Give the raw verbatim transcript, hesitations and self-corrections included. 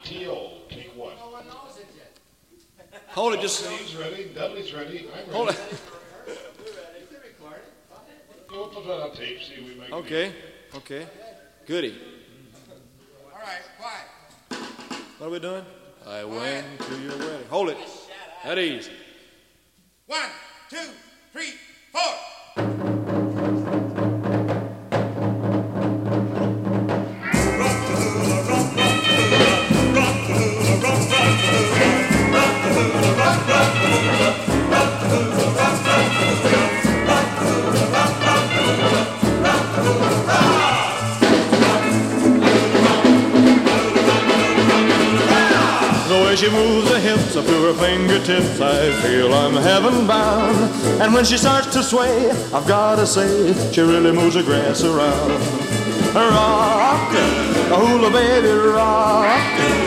Teal, take one. Hold it, just Steve's ready, Dudley's ready, I'm ready. hold it. We'll put that on tape, see if we make it. Okay, okay. Goody. All right, quiet. What are we doing? I went to your wedding. Hold it. At ease. One, two, three, four. The way she moves her hips up to her fingertips, I feel I'm heaven bound. And when she starts to sway, I've gotta say, she really moves the grass around. Rock, hula baby, rock.